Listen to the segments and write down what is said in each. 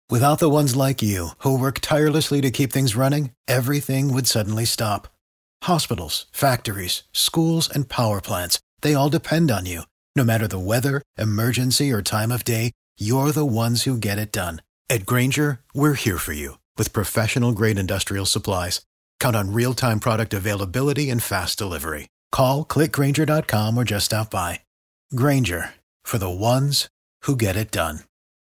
Without the ones like you, who work tirelessly to keep things running, everything would suddenly stop. Hospitals, factories, schools, and power plants, they all depend on you. No matter the weather, emergency, or time of day, you're the ones who get it done. At Grainger, we're here for you with professional-grade industrial supplies. Count on real-time product availability and fast delivery. Call, clickgrainger.com, or just stop by. Grainger, for the ones who get it done.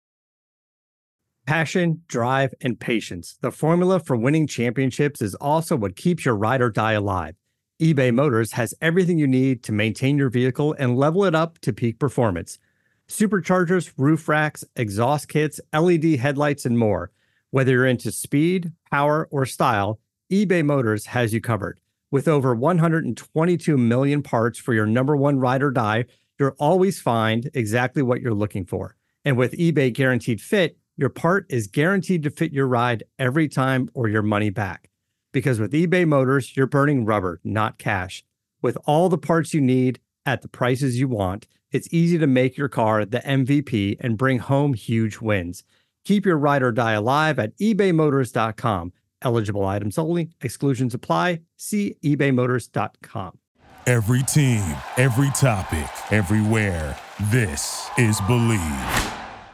Passion, drive, and patience. The formula for winning championships is also what keeps your ride or die alive. eBay Motors has everything you need to maintain your vehicle and level it up to peak performance. Superchargers, roof racks, exhaust kits, LED headlights, and more. Whether you're into speed, power, or style, eBay Motors has you covered. With over 122 million parts for your number one ride or die, you'll always find exactly what you're looking for. And with eBay Guaranteed Fit, your part is guaranteed to fit your ride every time or your money back. Because with eBay Motors, you're burning rubber, not cash. With all the parts you need at the prices you want, it's easy to make your car the MVP and bring home huge wins. Keep your ride or die alive at ebaymotors.com. Eligible items only. Exclusions apply. See ebaymotors.com. Every team, every topic, everywhere. This is Believe.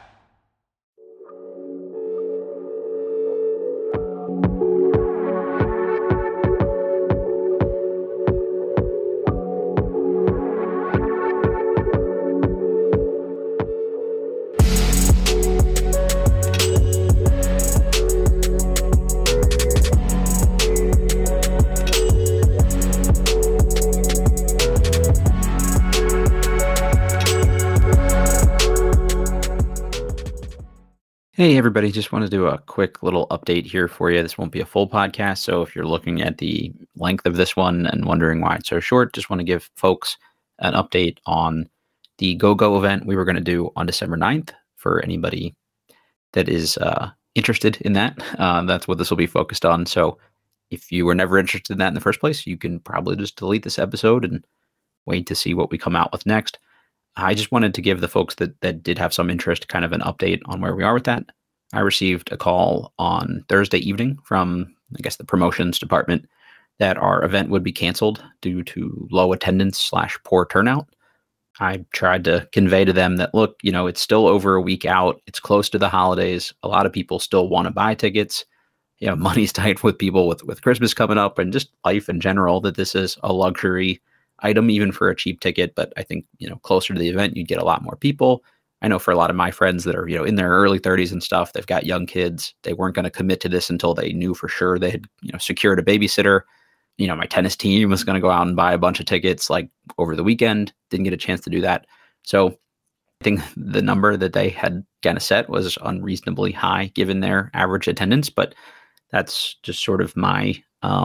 Hey everybody, just want to do a quick little update here for you. This won't be a full podcast, so if you're looking at the length of this one and wondering why it's so short, just want to give folks an update on the GoGo event we were going to do on December 9th for anybody that is interested in that. That's what this will be focused on. So if you were never interested in that in the first place, you can probably just delete this episode and wait to see what we come out with next. I just wanted to give the folks that did have some interest kind of an update on where we are with that. I received a call on Thursday evening from, I guess, the promotions department that our event would be canceled due to low attendance / poor turnout. I tried to convey to them that, look, it's still over a week out. It's close to the holidays. A lot of people still want to buy tickets. Money's tight with people with Christmas coming up and just life in general, that this is a luxury item even for a cheap ticket. But I think, closer to the event, you'd get a lot more people. I know for a lot of my friends that are, in their early 30s and stuff, they've got young kids. They weren't going to commit to this until they knew for sure they had, secured a babysitter. My tennis team was going to go out and buy a bunch of tickets like over the weekend. Didn't get a chance to do that. So I think the number that they had kind of set was unreasonably high given their average attendance. But that's just sort of my,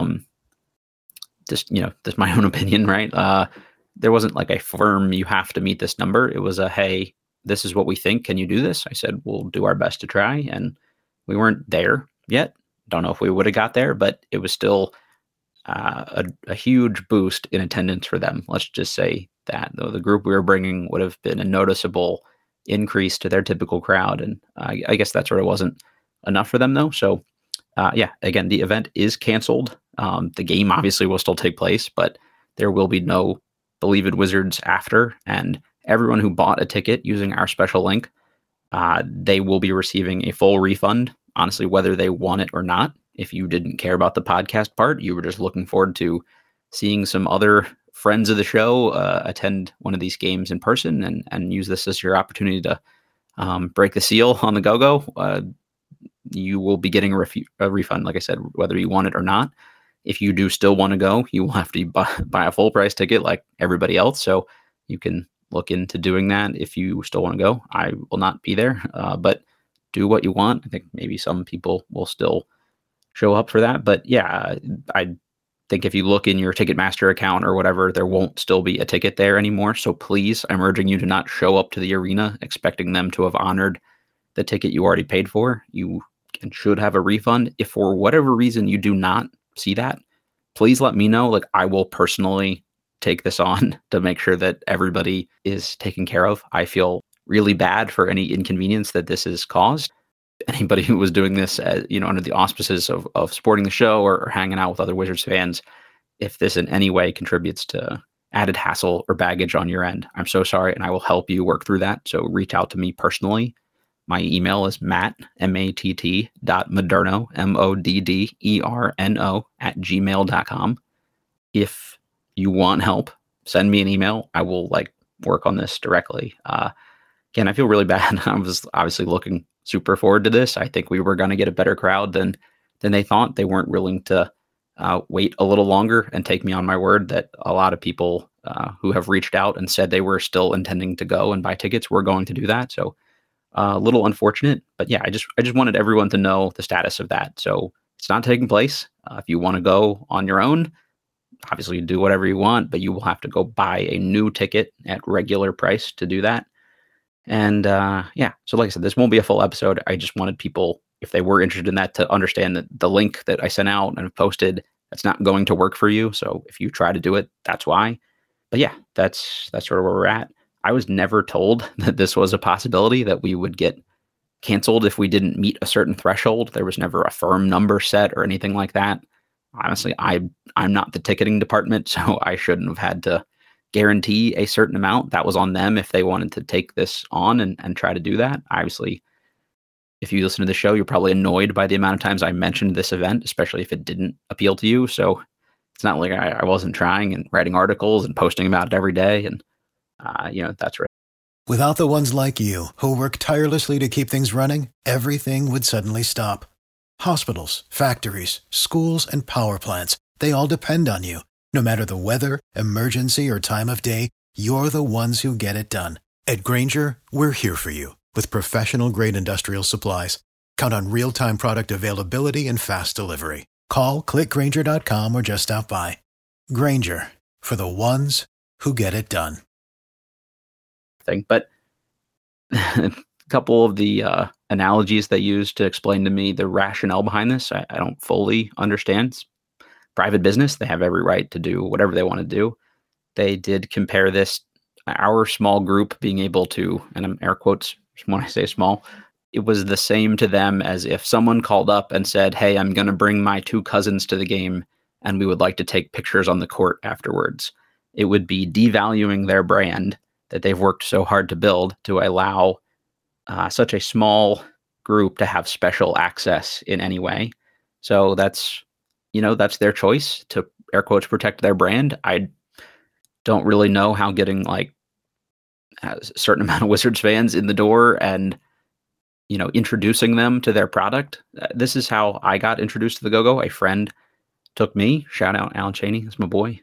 that's my own opinion, right? There wasn't like a firm, you have to meet this number. It was a, hey, this is what we think. Can you do this? I said, we'll do our best to try. And we weren't there yet. Don't know if we would have got there, but it was still a huge boost in attendance for them. Let's just say that though the group we were bringing would have been a noticeable increase to their typical crowd. And I guess that sort of wasn't enough for them though. So again, the event is canceled. The game obviously will still take place, but there will be no Believe It Wizards after. And everyone who bought a ticket using our special link, they will be receiving a full refund, honestly, whether they want it or not. If you didn't care about the podcast part, you were just looking forward to seeing some other friends of the show attend one of these games in person and use this as your opportunity to break the seal on the go-go, you will be getting a refund, like I said, whether you want it or not. If you do still want to go, you will have to buy a full price ticket like everybody else. So you can look into doing that if you still want to go. I will not be there, but do what you want. I think maybe some people will still show up for that. But yeah, I think if you look in your Ticketmaster account or whatever, there won't still be a ticket there anymore. So please, I'm urging you to not show up to the arena expecting them to have honored the ticket you already paid for. You should have a refund. If for whatever reason you do not see that, please let me know. Like, I will personally take this on to make sure that everybody is taken care of. I feel really bad for any inconvenience that this has caused. anybody who was doing this, under the auspices of supporting the show or hanging out with other Wizards fans, if this in any way contributes to added hassle or baggage on your end, I'm so sorry, and I will help you work through that. So reach out to me personally. My email is matt, M-A-T-T, .moderno, M-O-D-D-E-R-N-O, @gmail.com. If you want help, send me an email. I will work on this directly. Again, I feel really bad. I was obviously looking super forward to this. I think we were going to get a better crowd than they thought. They weren't willing to wait a little longer and take me on my word that a lot of people who have reached out and said they were still intending to go and buy tickets were going to do that. So a little unfortunate, but yeah, I just wanted everyone to know the status of that. So it's not taking place. If you want to go on your own, obviously you do whatever you want, but you will have to go buy a new ticket at regular price to do that. And so like I said, this won't be a full episode. I just wanted people, if they were interested in that, to understand that the link that I sent out and posted, that's not going to work for you. So if you try to do it, that's why. But yeah, that's sort of where we're at. I was never told that this was a possibility, that we would get canceled if we didn't meet a certain threshold. There was never a firm number set or anything like that. Honestly, I'm not the ticketing department, so I shouldn't have had to guarantee a certain amount. That was on them if they wanted to take this on and try to do that. Obviously, if you listen to the show, you're probably annoyed by the amount of times I mentioned this event, especially if it didn't appeal to you. So it's not like I wasn't trying and writing articles and posting about it every day. And, that's right. Without the ones like you, who work tirelessly to keep things running, everything would suddenly stop. Hospitals, factories, schools, and power plants, they all depend on you. No matter the weather, emergency, or time of day, you're the ones who get it done. At Grainger, we're here for you with professional-grade industrial supplies. Count on real-time product availability and fast delivery. Call, click Grainger.com, or just stop by. Grainger, for the ones who get it done. But a couple of the analogies they use to explain to me the rationale behind this, I don't fully understand. It's private business. They have every right to do whatever they want to do. They did compare this, our small group being able to, and I'm air quotes when I say small, it was the same to them as if someone called up and said, hey, I'm going to bring my 2 cousins to the game and we would like to take pictures on the court afterwards. It would be devaluing their brand that they've worked so hard to build to allow such a small group to have special access in any way. So that's their choice to, air quotes, protect their brand. I don't really know how getting a certain amount of Wizards fans in the door and, introducing them to their product. This is how I got introduced to the Go-Go. A friend took me, shout out Alan Cheney, that's my boy.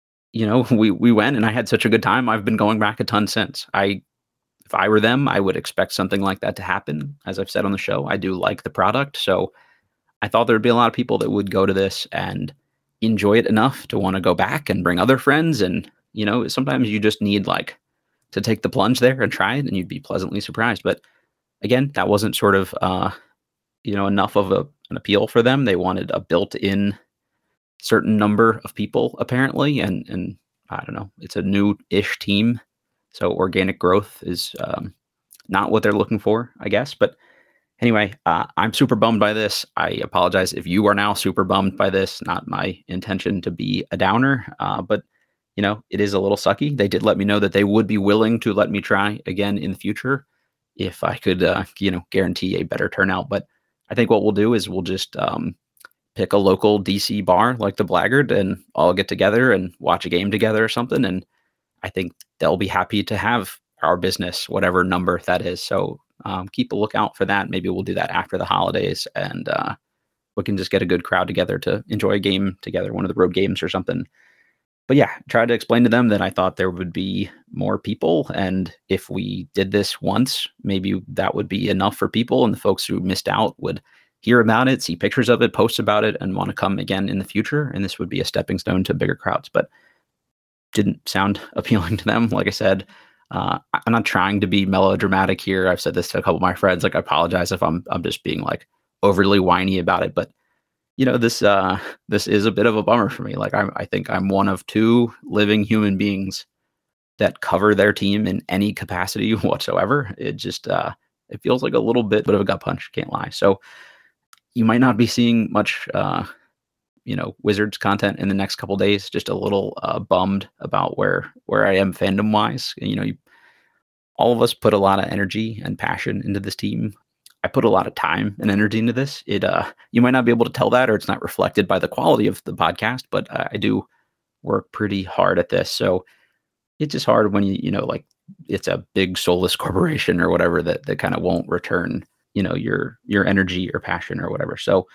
We went and I had such a good time. I've been going back a ton since. If I were them, I would expect something like that to happen. As I've said on the show, I do like the product. So I thought there'd be a lot of people that would go to this and enjoy it enough to want to go back and bring other friends. And, sometimes you just need to take the plunge there and try it and you'd be pleasantly surprised. But again, that wasn't sort of, enough of an appeal for them. They wanted a built-in certain number of people apparently. And I don't know, it's a new-ish team. So organic growth is not what they're looking for, I guess. But anyway, I'm super bummed by this. I apologize if you are now super bummed by this. Not my intention to be a downer, but it is a little sucky. They did let me know that they would be willing to let me try again in the future if I could, guarantee a better turnout. But I think what we'll do is we'll just pick a local DC bar like the Blackguard and all get together and watch a game together or something. And I think they'll be happy to have our business, whatever number that is. So keep a lookout for that. Maybe we'll do that after the holidays and we can just get a good crowd together to enjoy a game together, one of the road games or something. But yeah, try to explain to them that I thought there would be more people. And if we did this once, maybe that would be enough for people. And the folks who missed out would hear about it, see pictures of it, post about it, and want to come again in the future. And this would be a stepping stone to bigger crowds. But didn't sound appealing to them. Like I said, I'm not trying to be melodramatic here. I've said this to a couple of my friends. I apologize if I'm just being overly whiny about it. But this is a bit of a bummer for me. I think I'm one of 2 living human beings that cover their team in any capacity whatsoever. It's it feels like a little bit of a gut punch, can't lie. So you might not be seeing much, Wizards content in the next couple days. Just a little bummed about where I am fandom wise. All of us put a lot of energy and passion into this team. I put a lot of time and energy into this. You might not be able to tell that, or it's not reflected by the quality of the podcast, but I do work pretty hard at this. So it's just hard when like it's a big soulless corporation or whatever that kind of won't return, your energy or passion or whatever. So,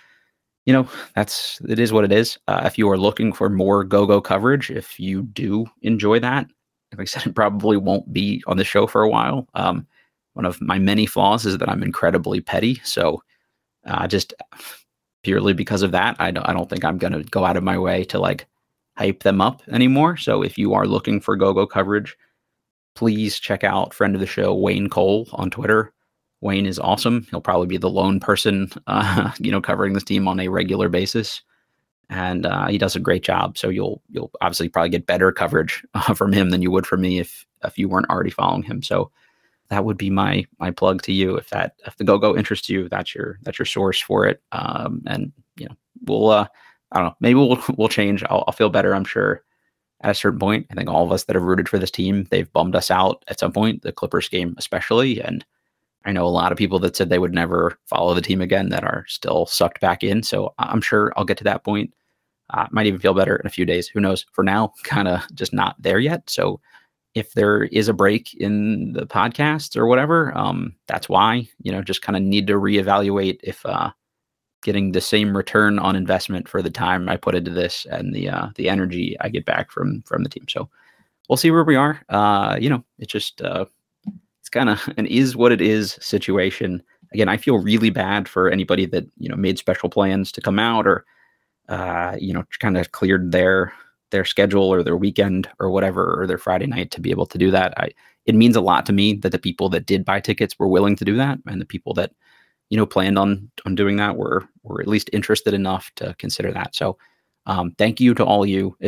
it is what it is. If you are looking for more go-go coverage, if you do enjoy that, like I said, it probably won't be on the show for a while. One of my many flaws is that I'm incredibly petty. So just purely because of that, I don't think I'm going to go out of my way to like hype them up anymore. So if you are looking for go-go coverage, please check out friend of the show, Wayne Cole on Twitter. Wayne is awesome. He'll probably be the lone person, covering this team on a regular basis. And he does a great job. So you'll obviously probably get better coverage from him than you would from me if you weren't already following him. So that would be my plug to you. If the go-go interests you, that's your source for it. And we'll I don't know, maybe we'll change. I'll feel better, I'm sure, at a certain point. I think all of us that have rooted for this team, they've bummed us out at some point, the Clippers game especially. And I know a lot of people that said they would never follow the team again that are still sucked back in. So I'm sure I'll get to that point. Might even feel better in a few days. Who knows? For now, kind of just not there yet. So if there is a break in the podcast or whatever, that's why, just kind of need to reevaluate if getting the same return on investment for the time I put into this and the energy I get back from the team. So we'll see where we are. It's just it's kind of an is what it is situation. Again, I feel really bad for anybody that made special plans to come out or kind of cleared their schedule or their weekend or whatever, or their Friday night to be able to do that. It means a lot to me that the people that did buy tickets were willing to do that. And the people that, planned on doing that were at least interested enough to consider that. So thank you to all of you.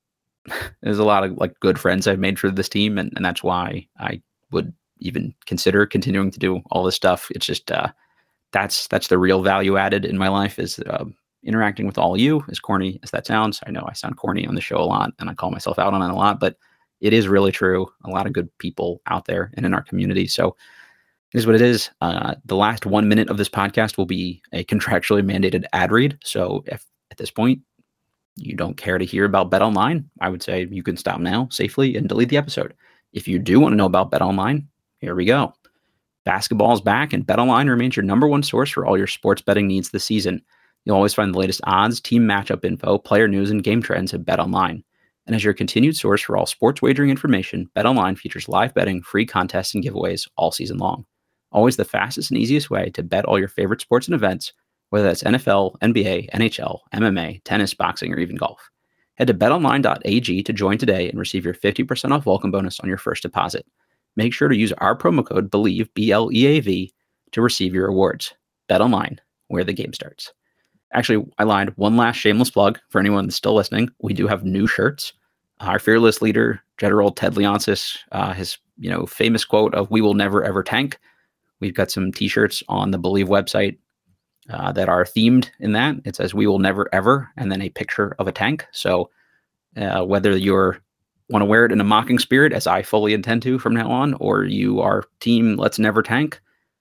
There's a lot of like good friends I've made for this team. And that's why I would even consider continuing to do all this stuff. It's just, that's the real value added in my life is, interacting with all of you, as corny as that sounds. I know I sound corny on the show a lot and I call myself out on it a lot, but it is really true. A lot of good people out there and in our community. So it is what it is. The last 1 minute of this podcast will be a contractually mandated ad read. So if at this point you don't care to hear about BetOnline, I would say you can stop now safely and delete the episode. If you do want to know about BetOnline, here we go. Basketball is back and BetOnline remains your number one source for all your sports betting needs this season. You'll always find the latest odds, team matchup info, player news, and game trends at BetOnline. And as your continued source for all sports wagering information, BetOnline features live betting, free contests, and giveaways all season long. Always the fastest and easiest way to bet all your favorite sports and events, whether that's NFL, NBA, NHL, MMA, tennis, boxing, or even golf. Head to betonline.ag to join today and receive your 50% off welcome bonus on your first deposit. Make sure to use our promo code BELIEVE, BLEAV, to receive your rewards. BetOnline, where the game starts. Actually, I lied. One last shameless plug for anyone that's still listening. We do have new shirts. Our fearless leader, General Ted Leonsis, his famous quote of "We will never ever tank." We've got some T-shirts on the Believe website that are themed in that. It says "We will never ever," and then a picture of a tank. So whether you're want to wear it in a mocking spirit, as I fully intend to from now on, or you are team Let's Never Tank,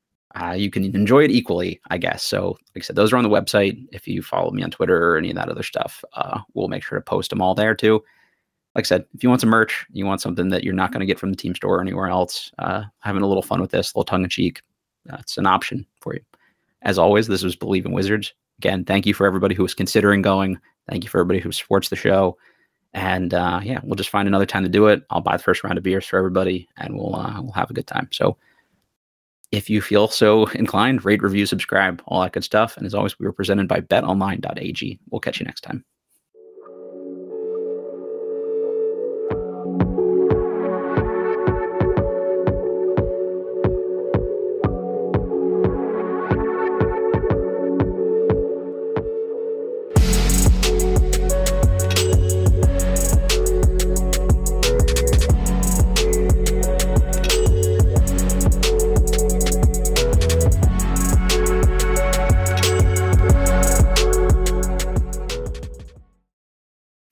you can enjoy it equally, I guess. So like I said, those are on the website. If you follow me on Twitter or any of that other stuff, we'll make sure to post them all there too. Like I said, if you want some merch, you want something that you're not going to get from the team store or anywhere else, having a little fun with this, a little tongue in cheek, it's an option for you. As always, this was Believe in Wizards. Again, thank you for everybody who was considering going. Thank you for everybody who supports the show. And we'll just find another time to do it. I'll buy the first round of beers for everybody and we'll have a good time. So if you feel so inclined, rate, review, subscribe, all that good stuff. And as always, we were presented by betonline.ag. We'll catch you next time.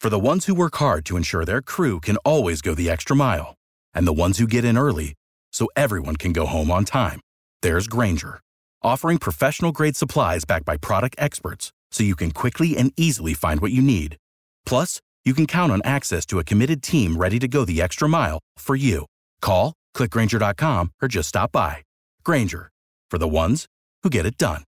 For the ones who work hard to ensure their crew can always go the extra mile, and the ones who get in early so everyone can go home on time, there's Grainger, offering professional-grade supplies backed by product experts so you can quickly and easily find what you need. Plus, you can count on access to a committed team ready to go the extra mile for you. Call, click Grainger.com, or just stop by. Grainger, for the ones who get it done.